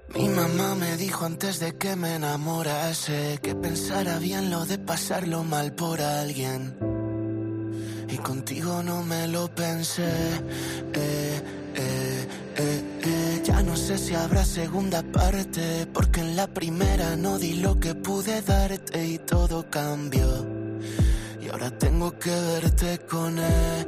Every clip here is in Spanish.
Mi mamá me dijo antes de que me enamorase que pensara bien lo de pasarlo mal por alguien. Y contigo no me lo pensé. Ya no sé si habrá segunda parte, porque en la primera no di lo que pude darte y todo cambió. Y ahora tengo que verte con él.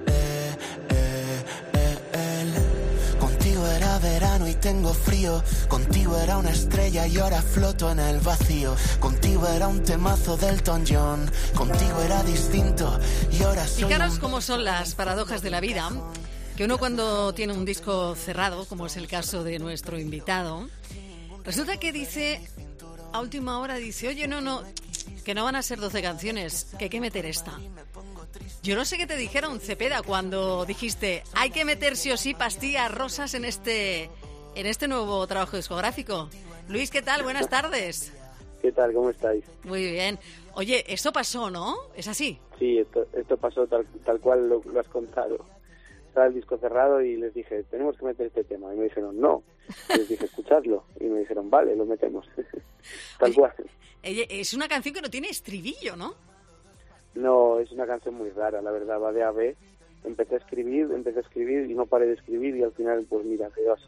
Contigo era verano y tengo frío. Contigo era una estrella y ahora floto en el vacío. Contigo era un temazo del Elton John. Contigo era distinto y ahora soy. Fijaros cómo son las paradojas de la vida. Que uno cuando tiene un disco cerrado, como es el caso de nuestro invitado, resulta que dice, a última hora dice, oye, no, que no van a ser 12 canciones, que hay que meter esta. Yo no sé qué te dijeron, Cepeda, cuando dijiste, hay que meter sí o sí pastillas rosas en este nuevo trabajo discográfico. Luis, ¿qué tal? Buenas tardes. ¿Qué tal? ¿Cómo estáis? Muy bien. Oye, esto pasó, ¿no? ¿Es así? Sí, esto pasó tal cual lo has contado. Estaba el disco cerrado y les dije, tenemos que meter este tema. Y me dijeron, no. Y les dije, escuchadlo. Y me dijeron, vale, lo metemos. Tal cual. Es una canción que no tiene estribillo, ¿no? No, es una canción muy rara, la verdad, va de A a B. Empecé a escribir y no paré de escribir y al final, pues mira, quedó así.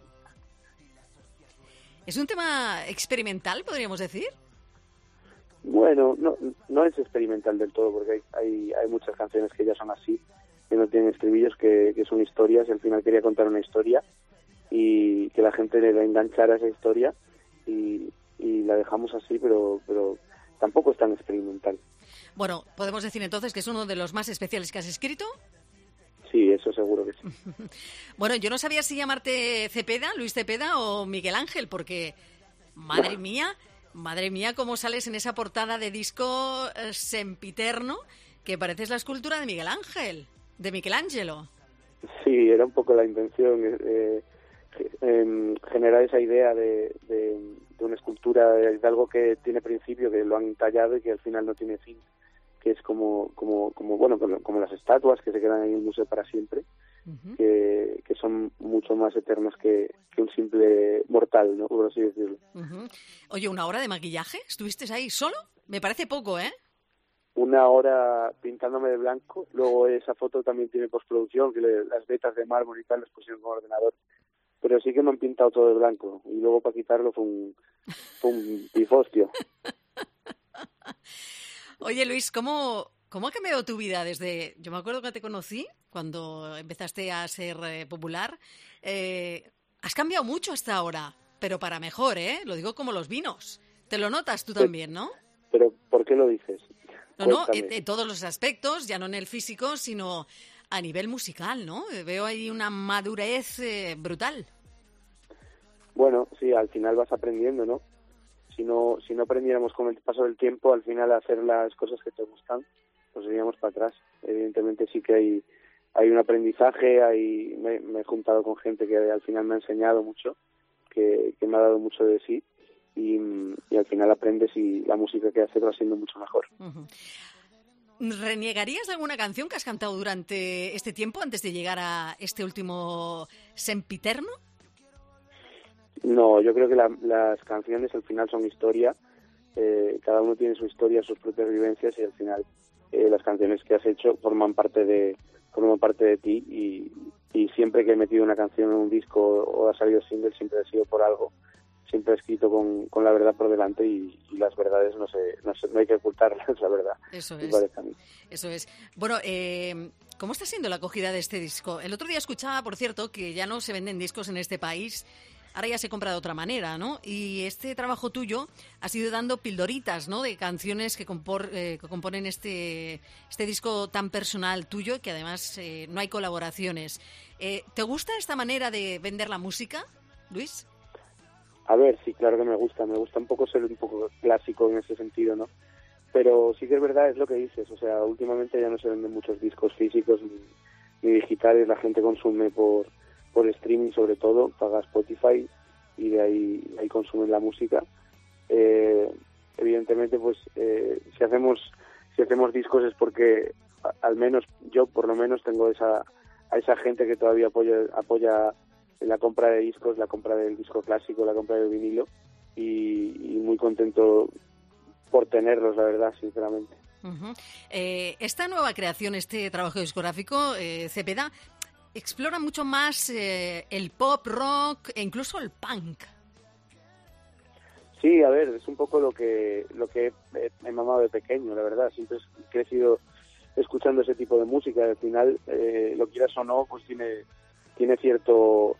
¿Es un tema experimental, podríamos decir? Bueno, no es experimental del todo, porque hay muchas canciones que ya son así, que no tienen estribillos, que son historias, y al final quería contar una historia y que la gente le enganchara a esa historia y la dejamos así, pero tampoco es tan experimental. Bueno, ¿podemos decir entonces que es uno de los más especiales que has escrito? Sí, eso seguro que sí. Bueno, yo no sabía si llamarte Cepeda, Luis Cepeda o Miguel Ángel, porque, madre mía, cómo sales en esa portada de disco sempiterno, que pareces la escultura de Miguel Ángel, de Michelangelo. Sí, era un poco la intención, generar esa idea de una escultura, de algo que tiene principio, que lo han tallado y que al final no tiene fin, que es como las estatuas que se quedan en el museo para siempre, uh-huh. que son mucho más eternas que un simple mortal, ¿no? Por así decirlo. Uh-huh. Oye, ¿1 hora de maquillaje? ¿Estuviste ahí solo? Me parece poco, ¿eh? 1 hora pintándome de blanco, luego esa foto también tiene postproducción, que las vetas de mármol y tal las pusieron con ordenador, pero sí que me han pintado todo de blanco y luego para quitarlo fue un pifostio. Oye, Luis, ¿cómo ha cambiado tu vida desde... Yo me acuerdo que te conocí cuando empezaste a ser popular. Has cambiado mucho hasta ahora, pero para mejor, ¿eh? Lo digo como los vinos. Te lo notas tú también, ¿no? Pero ¿por qué lo dices? No, en todos los aspectos, ya no en el físico, sino a nivel musical, ¿no? Veo ahí una madurez brutal. Bueno, sí, al final vas aprendiendo, ¿no? Si no aprendiéramos con el paso del tiempo, al final a hacer las cosas que te gustan, pues iríamos para atrás. Evidentemente sí que hay un aprendizaje, me he juntado con gente que al final me ha enseñado mucho, que me ha dado mucho de sí, y al final aprendes y la música que haces va siendo mucho mejor. Uh-huh. ¿Reniegarías de alguna canción que has cantado durante este tiempo, antes de llegar a este último sempiterno? No, yo creo que las canciones al final son historia, cada uno tiene su historia, sus propias vivencias y al final las canciones que has hecho forman parte de ti y siempre que he metido una canción en un disco o ha salido single siempre ha sido por algo, siempre he escrito con la verdad por delante y las verdades no hay que ocultarlas, la verdad. Eso es. Bueno, ¿cómo está siendo la acogida de este disco? El otro día escuchaba, por cierto, que ya no se venden discos en este país. Ahora ya se compra de otra manera, ¿no? Y este trabajo tuyo ha ido dando pildoritas, ¿no? De canciones que componen este disco tan personal tuyo, que además no hay colaboraciones. ¿Te gusta esta manera de vender la música, Luis? A ver, sí, claro que me gusta un poco ser un poco clásico en ese sentido, ¿no? Pero sí que es verdad, es lo que dices, o sea, últimamente ya no se venden muchos discos físicos ni digitales, la gente consume por streaming sobre todo, paga Spotify y de ahí consumen la música. Evidentemente, pues si hacemos discos es porque al menos yo por lo menos tengo a esa gente que todavía apoya la compra de discos, la compra del disco clásico, la compra del vinilo, y muy contento por tenerlos, la verdad, sinceramente. Uh-huh. Esta nueva creación, este trabajo discográfico, Cepeda, explora mucho más el pop, rock e incluso el punk. Sí, a ver, es un poco lo que he mamado de pequeño, la verdad. Siempre he crecido escuchando ese tipo de música. Al final, lo quieras o no, pues tiene cierto...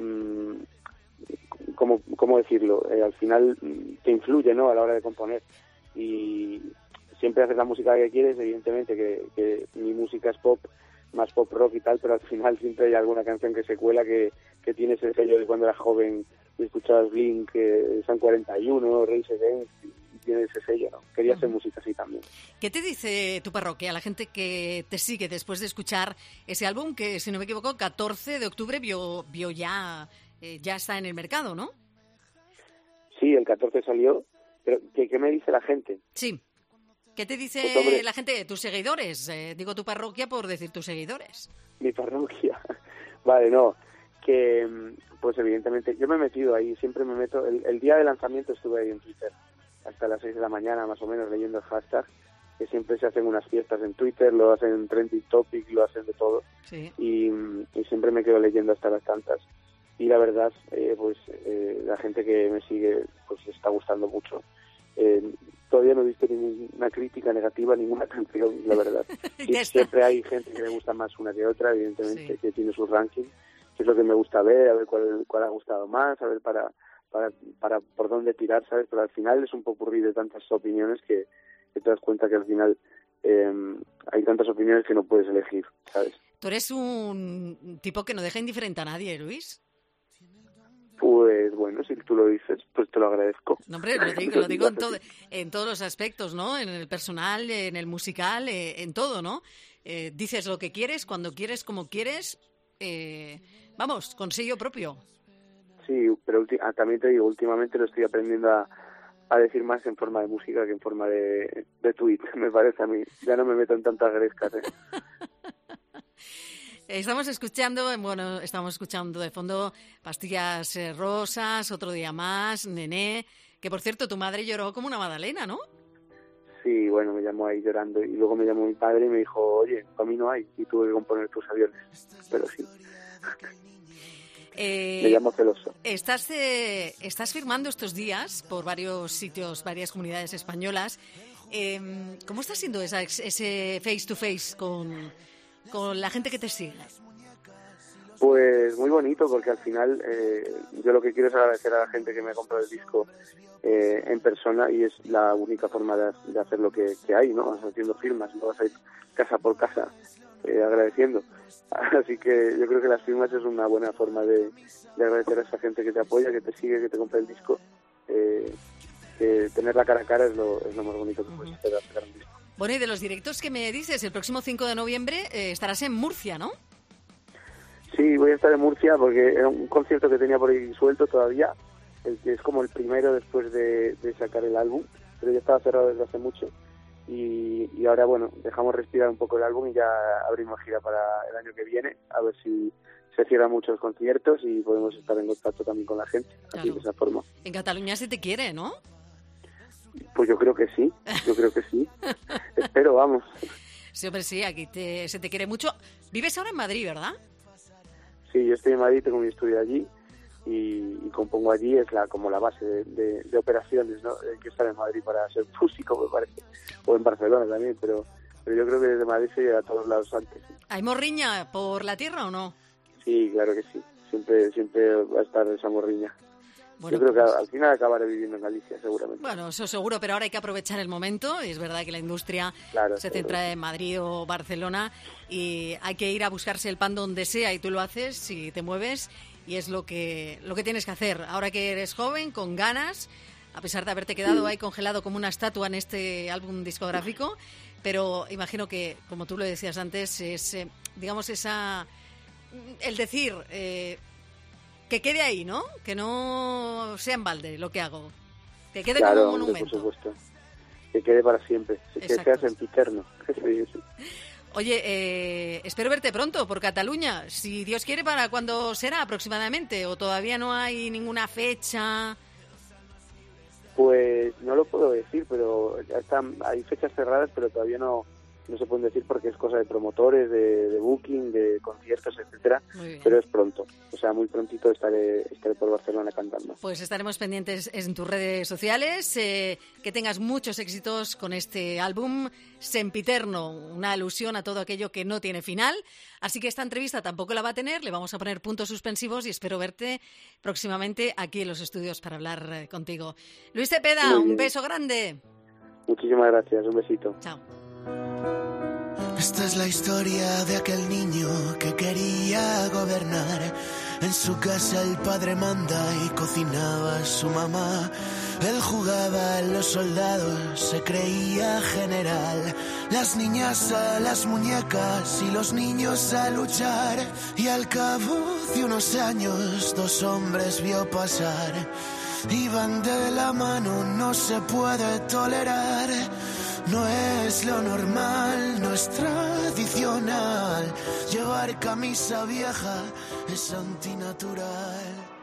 ¿cómo decirlo? Al final te influye, ¿no?, a la hora de componer. Y siempre haces la música que quieres, evidentemente que mi música es pop, más pop rock y tal, pero al final siempre hay alguna canción que se cuela que tiene ese sello de cuando era joven y escuchabas Blink, San 41, Race Against, y tiene ese sello, ¿no? Quería hacer música así también. ¿Qué te dice tu parroquia, la gente que te sigue después de escuchar ese álbum que, si no me equivoco, 14 de octubre vio ya está en el mercado, ¿no? Sí, el 14 salió, pero ¿qué me dice la gente? Sí. ¿Qué te dice pues, hombre, la gente, tus seguidores? Digo tu parroquia por decir tus seguidores. Mi parroquia. Vale, no. Que, pues evidentemente, yo me he metido ahí, siempre me meto. El día de lanzamiento estuve ahí en Twitter, hasta las 6 de la mañana, más o menos, leyendo el hashtag, que siempre se hacen unas fiestas en Twitter, lo hacen en Trending Topic, lo hacen de todo. Sí. Y siempre me quedo leyendo hasta las tantas. Y la verdad, la gente que me sigue, pues le está gustando mucho. Todavía no he visto ninguna crítica negativa, ninguna canción, la verdad. Y siempre hay gente que le gusta más una que otra, evidentemente, sí, que tiene sus rankings, que es lo que me gusta ver, a ver cuál ha gustado más, a ver para por dónde tirar, ¿sabes? Pero al final es un popurrí de tantas opiniones que te das cuenta que al final hay tantas opiniones que no puedes elegir, ¿sabes? Tú eres un tipo que no deja indiferente a nadie, Luis. Pues bueno, si tú lo dices, pues te lo agradezco. No, hombre, lo digo en todos los aspectos, ¿no? En el personal, en el musical, en todo, ¿no? Dices lo que quieres, cuando quieres, como quieres, vamos, con sello propio. Sí, pero también te digo, últimamente lo estoy aprendiendo a decir más en forma de música que en forma de tweet, me parece a mí. Ya no me meto en tantas grescas, Estamos escuchando de fondo Pastillas Rosas, Otro día más, Nené, que por cierto tu madre lloró como una magdalena, ¿no? Sí, bueno, me llamó ahí llorando y luego me llamó mi padre y me dijo, oye, para mí no hay, y tuve que componer tus aviones, pero sí. Me llamo celoso. Estás firmando estos días por varios sitios, varias comunidades españolas. ¿Cómo está siendo ese face to face con la gente que te sigue? Pues muy bonito, porque al final yo lo que quiero es agradecer a la gente que me ha comprado el disco en persona, y es la única forma de hacer lo que hay, ¿no? Haciendo firmas, no vas a ir casa por casa agradeciendo. Así que yo creo que las firmas es una buena forma de agradecer a esa gente que te apoya, que te sigue, que te compra el disco. Que tenerla cara a cara es lo más bonito que puedes hacer, sacar un disco. Bueno, y de los directos que me dices, el próximo 5 de noviembre estarás en Murcia, ¿no? Sí, voy a estar en Murcia porque era un concierto que tenía por ahí suelto todavía, el que es como el primero después de sacar el álbum, pero ya estaba cerrado desde hace mucho. Y ahora, bueno, dejamos respirar un poco el álbum y ya abrimos gira para el año que viene, a ver si se cierran muchos conciertos y podemos estar en contacto también con la gente, claro, así de esa forma. En Cataluña se te quiere, ¿no? Pues yo creo que sí. Espero, vamos. Sí, hombre, sí, aquí se te quiere mucho. Vives ahora en Madrid, ¿verdad? Sí, yo estoy en Madrid, tengo mi estudio allí y compongo allí, es como la base de operaciones, ¿no? Hay que estar en Madrid para ser músico, me parece. O en Barcelona también, pero yo creo que desde Madrid se llega a todos lados antes. ¿Sí? ¿Hay morriña por la tierra o no? Sí, claro que sí. Siempre va a estar esa morriña. Bueno, yo creo que al final acabaré viviendo en Galicia, seguramente. Bueno, eso seguro, pero ahora hay que aprovechar el momento. Es verdad que la industria se centra en Madrid o Barcelona y hay que ir a buscarse el pan donde sea, y tú lo haces si te mueves, y es lo que tienes que hacer. Ahora que eres joven, con ganas, a pesar de haberte quedado ahí congelado como una estatua en este álbum discográfico, pero imagino que, como tú lo decías antes, es, digamos, el decir... que quede ahí, ¿no? Que no sea en balde lo que hago. Que quede como un monumento. Por supuesto. Que quede para siempre. Que sea sempiterno. Oye, espero verte pronto por Cataluña. Si Dios quiere, ¿para cuándo será aproximadamente? ¿O todavía no hay ninguna fecha? Pues no lo puedo decir, pero hay fechas cerradas, pero todavía no se pueden decir porque es cosa de promotores, de booking, de conciertos, etcétera. Pero es pronto, o sea, muy prontito estaré por Barcelona cantando. Pues estaremos pendientes en tus redes sociales. Que tengas muchos éxitos con este álbum Sempiterno, una alusión a todo aquello que no tiene final. Así que esta entrevista tampoco la va a tener, le vamos a poner puntos suspensivos y espero verte próximamente aquí en los estudios para hablar contigo. Luis Cepeda, un beso grande. Muchísimas gracias, un besito. Chao. Esta es la historia de aquel niño que quería gobernar. En su casa el padre manda y cocinaba su mamá. Él jugaba a los soldados, se creía general. Las niñas a las muñecas y los niños a luchar. Y al cabo de unos años 2 hombres vio pasar. Iban de la mano, no se puede tolerar. No es lo normal, no es tradicional. Llevar camisa vieja es antinatural.